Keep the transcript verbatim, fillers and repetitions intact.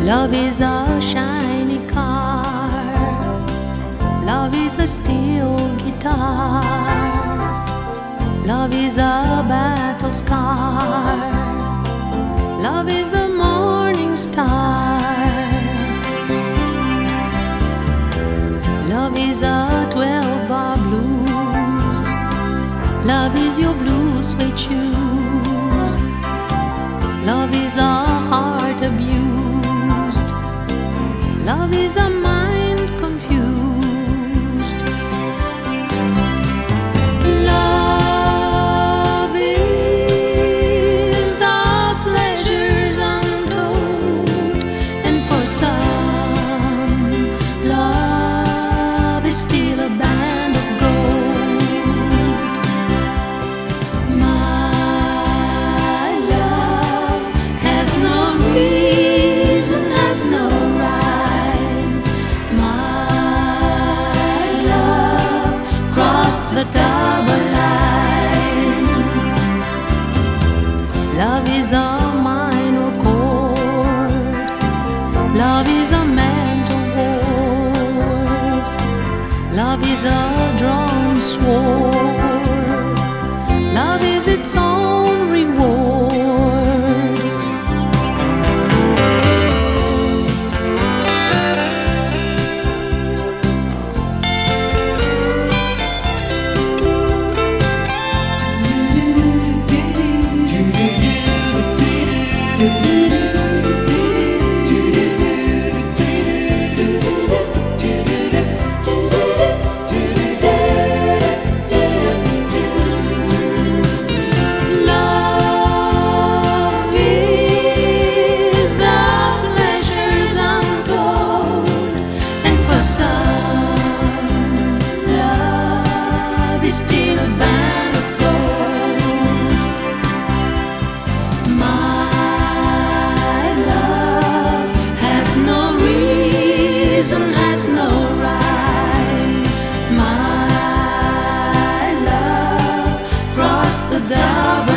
Love is a shiny car. Love is a steel guitar. Love is a battle scar. Love is the morning star. Love is a twelve-bar blues. Love is your blue suede shoes. Love is a heart abused. Love is a mind confused. Love is the pleasures untold, and for some, love is still a band of gold. My love has no reason, has no rhyme. My love crossed the double line. Love is a minor chord. Love is a mental ward. Love is a drawn sword. Love is its own reward. Still a band of gold. My love has no reason, has no rhyme. My love crossed the double